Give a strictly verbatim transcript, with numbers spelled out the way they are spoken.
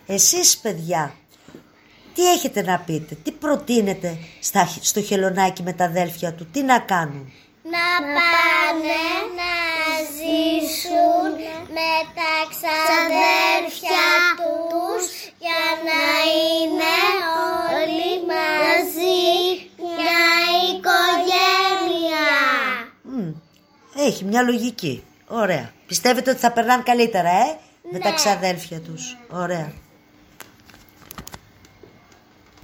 Εσείς παιδιά, τι έχετε να πείτε, τι προτείνετε στα, στο χελωνάκι με τα αδέλφια του, τι να κάνουν? Να πάνε να ζήσουν με τα ξαδέρφια τους για να είναι όλοι μαζί μια οικογένεια. Mm, έχει μια λογική. Ωραία. Πιστεύετε ότι θα περνάνε καλύτερα, ε? Με Ναι. τα ξαδέρφια τους. Ωραία.